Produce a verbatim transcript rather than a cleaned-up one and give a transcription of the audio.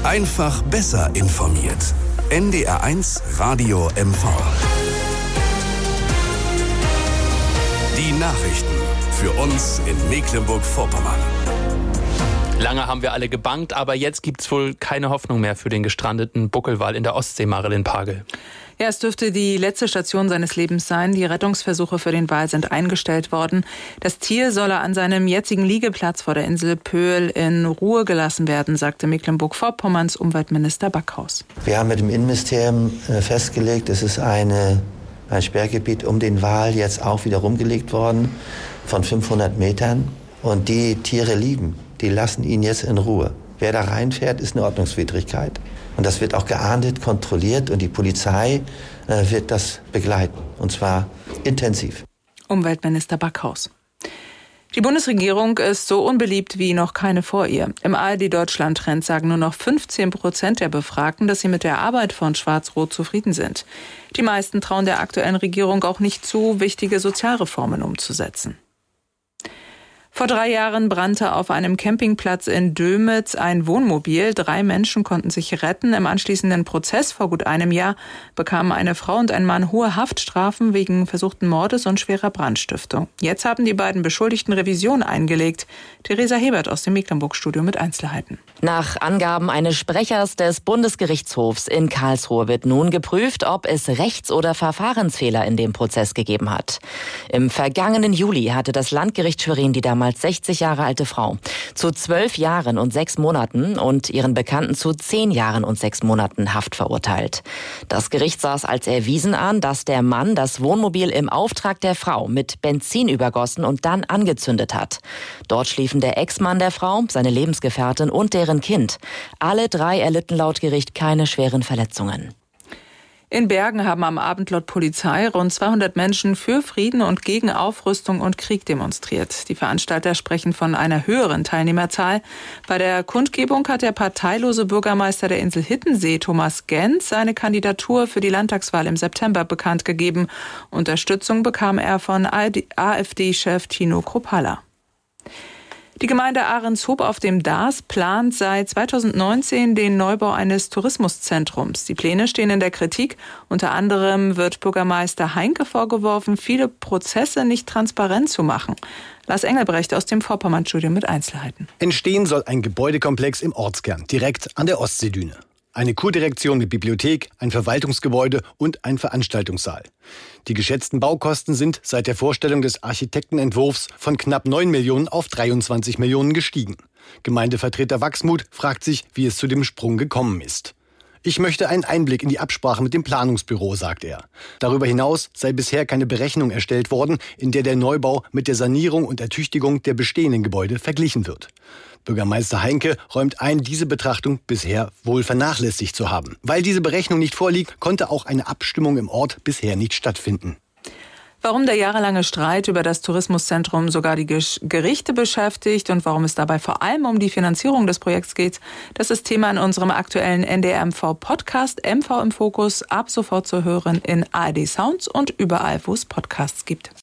Einfach besser informiert. N D R eins Radio M V. Die Nachrichten für uns in Mecklenburg-Vorpommern. Lange haben wir alle gebangt, aber jetzt gibt's wohl keine Hoffnung mehr für den gestrandeten Buckelwal in der Ostsee, Marilyn Pagel. Ja, es dürfte die letzte Station seines Lebens sein. Die Rettungsversuche für den Wal sind eingestellt worden. Das Tier solle an seinem jetzigen Liegeplatz vor der Insel Pöhl in Ruhe gelassen werden, sagte Mecklenburg-Vorpommerns Umweltminister Backhaus. Wir haben mit dem Innenministerium festgelegt, es ist eine, ein Sperrgebiet um den Wal jetzt auch wieder rumgelegt worden von fünfhundert Metern. Und die Tiere lieben, die lassen ihn jetzt in Ruhe. Wer da reinfährt, ist eine Ordnungswidrigkeit. Und das wird auch geahndet, kontrolliert und die Polizei äh, wird das begleiten. Und zwar intensiv. Umweltminister Backhaus. Die Bundesregierung ist so unbeliebt wie noch keine vor ihr. Im A R D-Deutschland-Trend sagen nur noch fünfzehn Prozent der Befragten, dass sie mit der Arbeit von Schwarz-Rot zufrieden sind. Die meisten trauen der aktuellen Regierung auch nicht zu, wichtige Sozialreformen umzusetzen. Vor drei Jahren brannte auf einem Campingplatz in Dömitz ein Wohnmobil. Drei Menschen konnten sich retten. Im anschließenden Prozess vor gut einem Jahr bekamen eine Frau und ein Mann hohe Haftstrafen wegen versuchten Mordes und schwerer Brandstiftung. Jetzt haben die beiden Beschuldigten Revision eingelegt. Theresa Hebert aus dem Mecklenburg-Studio mit Einzelheiten. Nach Angaben eines Sprechers des Bundesgerichtshofs in Karlsruhe wird nun geprüft, ob es Rechts- oder Verfahrensfehler in dem Prozess gegeben hat. Im vergangenen Juli hatte das Landgericht Schwerin die damals sechzig Jahre alte Frau zu zwölf Jahren und sechs Monaten und ihren Bekannten zu zehn Jahren und sechs Monaten Haft verurteilt. Das Gericht sah es als erwiesen an, dass der Mann das Wohnmobil im Auftrag der Frau mit Benzin übergossen und dann angezündet hat. Dort schliefen der Ex-Mann der Frau, seine Lebensgefährtin und deren Kind. Alle drei erlitten laut Gericht keine schweren Verletzungen. In Bergen haben am Abend laut Polizei rund zweihundert Menschen für Frieden und gegen Aufrüstung und Krieg demonstriert. Die Veranstalter sprechen von einer höheren Teilnehmerzahl. Bei der Kundgebung hat der parteilose Bürgermeister der Insel Hittensee, Thomas Gens, seine Kandidatur für die Landtagswahl im September bekannt gegeben. Unterstützung bekam er von A f D-Chef Tino Kruppalla. Die Gemeinde Ahrenshoop auf dem Darß plant seit zweitausendneunzehn den Neubau eines Tourismuszentrums. Die Pläne stehen in der Kritik. Unter anderem wird Bürgermeister Heinke vorgeworfen, viele Prozesse nicht transparent zu machen. Lars Engelbrecht aus dem Vorpommern-Studio mit Einzelheiten. Entstehen soll ein Gebäudekomplex im Ortskern, direkt an der Ostseedüne. Eine Kurdirektion mit Bibliothek, ein Verwaltungsgebäude und ein Veranstaltungssaal. Die geschätzten Baukosten sind seit der Vorstellung des Architektenentwurfs von knapp neun Millionen auf dreiundzwanzig Millionen gestiegen. Gemeindevertreter Wachsmuth fragt sich, wie es zu dem Sprung gekommen ist. Ich möchte einen Einblick in die Absprache mit dem Planungsbüro, sagt er. Darüber hinaus sei bisher keine Berechnung erstellt worden, in der der Neubau mit der Sanierung und Ertüchtigung der bestehenden Gebäude verglichen wird. Bürgermeister Heinke räumt ein, diese Betrachtung bisher wohl vernachlässigt zu haben. Weil diese Berechnung nicht vorliegt, konnte auch eine Abstimmung im Ort bisher nicht stattfinden. Warum der jahrelange Streit über das Tourismuszentrum sogar die Gerichte beschäftigt und warum es dabei vor allem um die Finanzierung des Projekts geht, das ist Thema in unserem aktuellen N D R M V-Podcast M V im Fokus, ab sofort zu hören in A R D Sounds und überall, wo es Podcasts gibt.